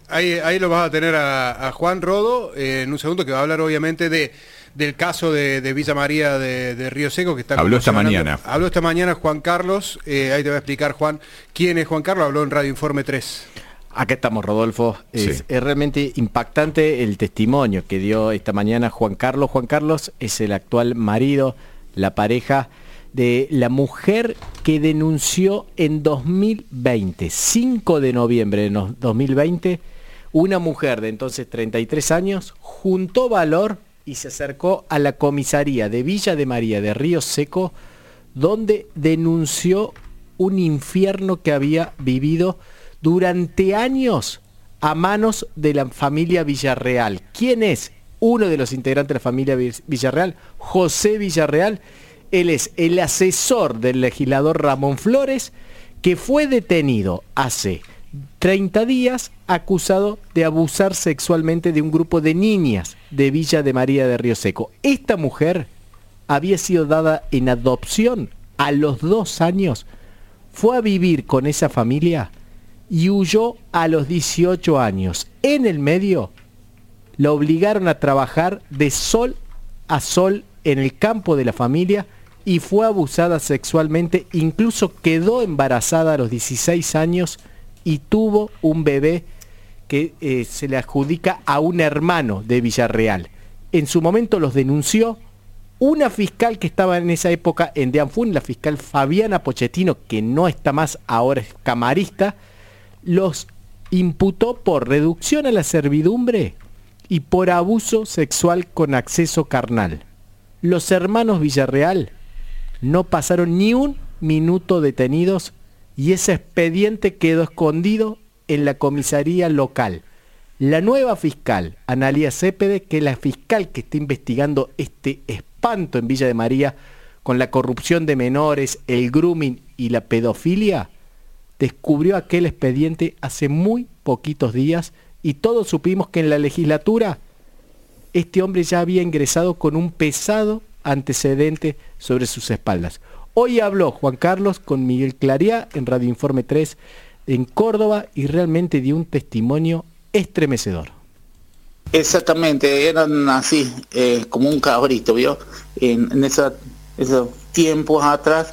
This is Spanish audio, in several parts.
Ahí lo vas a tener a Juan Rodo en un segundo, que va a hablar obviamente del caso de Villa María de Río Seco, que está Habló esta mañana. Habló esta mañana Juan Carlos, ahí te va a explicar, Juan, quién es Juan Carlos. Habló en Radio Informe 3. Acá estamos, Rodolfo. Es realmente impactante el testimonio que dio esta mañana Juan Carlos. Juan Carlos es el actual marido, la pareja de la mujer que denunció en 2020, 5 de noviembre de 2020, una mujer de entonces 33 años, juntó valor y se acercó a la comisaría de Villa de María de Río Seco, donde denunció un infierno que había vivido durante años a manos de la familia Villarreal. ¿Quién es? Uno de los integrantes de la familia Villarreal, José Villarreal. Él es el asesor del legislador Ramón Flores, que fue detenido hace 30 días acusado de abusar sexualmente de un grupo de niñas de Villa de María de Río Seco. Esta mujer había sido dada en adopción a los 2 años, fue a vivir con esa familia y huyó a los 18 años. En el medio, la obligaron a trabajar de sol a sol en el campo de la familia y fue abusada sexualmente, incluso quedó embarazada a los 16 años y tuvo un bebé que se le adjudica a un hermano de Villarreal. En su momento los denunció una fiscal que estaba en esa época en Deanfún, la fiscal Fabiana Pochettino, que no está más, ahora es camarista. Los imputó por reducción a la servidumbre y por abuso sexual con acceso carnal. Los hermanos Villarreal no pasaron ni un minuto detenidos y ese expediente quedó escondido en la comisaría local. La nueva fiscal, Analía Cepede, que es la fiscal que está investigando este espanto en Villa de María con la corrupción de menores, el grooming y la pedofilia, descubrió aquel expediente hace muy poquitos días y todos supimos que en la legislatura este hombre ya había ingresado con un pesado antecedente sobre sus espaldas. Hoy habló Juan Carlos con Miguel Clariá en Radio Informe 3 en Córdoba y realmente dio un testimonio estremecedor. Exactamente, eran así, como un cabrito, ¿vio? En esos tiempos atrás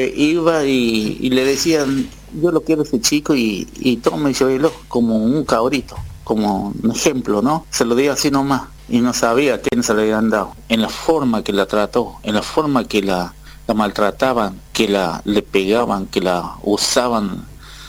iba y le decían, yo lo quiero ese chico y tome y llévelo como un cabrito, como un ejemplo, ¿no? Se lo dio así nomás y no sabía a quién se le habían dado. En la forma que la trató, en la forma que la maltrataban, que le pegaban, que la usaban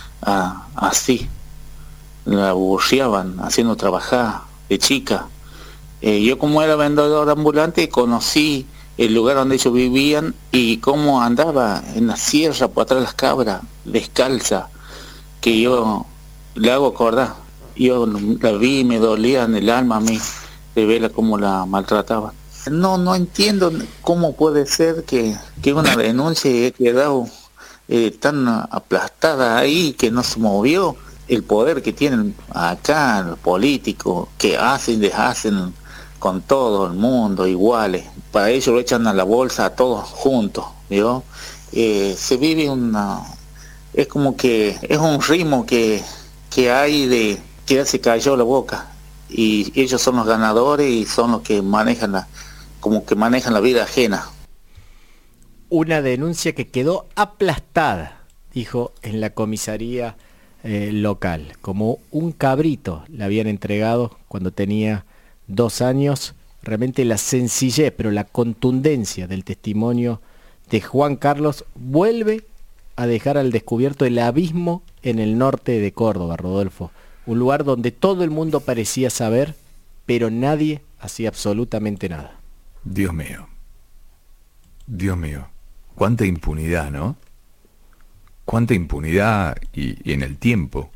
así, la aburriaban haciendo trabajar de chica. Yo como era vendedor ambulante conocí el lugar donde ellos vivían y cómo andaba en la sierra por atrás de las cabras, descalza, que yo le hago acordar. Yo la vi y me dolía en el alma a mí de verla cómo la maltrataban. No entiendo cómo puede ser que una denuncia haya quedado tan aplastada ahí, que no se movió. El poder que tienen acá los políticos, que hacen y deshacen con todo el mundo iguales, para ellos lo echan a la bolsa a todos juntos, ¿vio? Se vive es como que es un ritmo que hay de que ya se cayó la boca y ellos son los ganadores y son los que manejan la vida ajena. Una denuncia que quedó aplastada, dijo en la comisaría local, como un cabrito le habían entregado cuando tenía 2 años. Realmente la sencillez, pero la contundencia del testimonio de Juan Carlos vuelve a dejar al descubierto el abismo en el norte de Córdoba, Rodolfo. Un lugar donde todo el mundo parecía saber, pero nadie hacía absolutamente nada. Dios mío. Dios mío. Cuánta impunidad, ¿no? Cuánta impunidad y en el tiempo.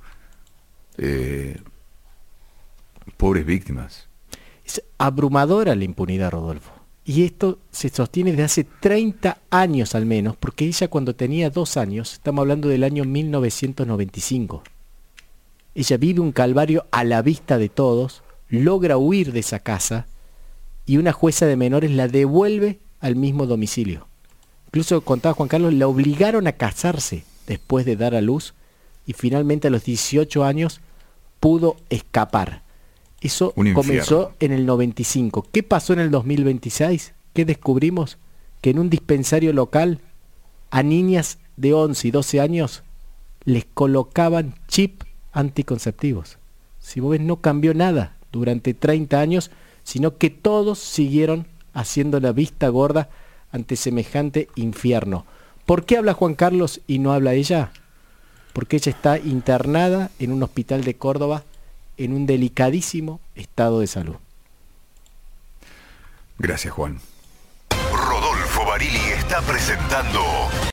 Pobres víctimas. Es abrumadora la impunidad, Rodolfo. Y esto se sostiene desde hace 30 años al menos, porque ella cuando tenía 2 años, estamos hablando del año 1995, ella vive un calvario a la vista de todos, logra huir de esa casa y una jueza de menores la devuelve al mismo domicilio. Incluso, contaba Juan Carlos, la obligaron a casarse después de dar a luz y finalmente a los 18 años pudo escapar. Eso comenzó en el 95. ¿Qué pasó en el 2026? ¿Qué descubrimos? Que en un dispensario local a niñas de 11 y 12 años les colocaban chip anticonceptivos. Si vos ves, no cambió nada durante 30 años, sino que todos siguieron haciendo la vista gorda ante semejante infierno. ¿Por qué habla Juan Carlos y no habla ella? Porque ella está internada en un hospital de Córdoba en un delicadísimo estado de salud. Gracias, Juan. Rodolfo Barili está presentando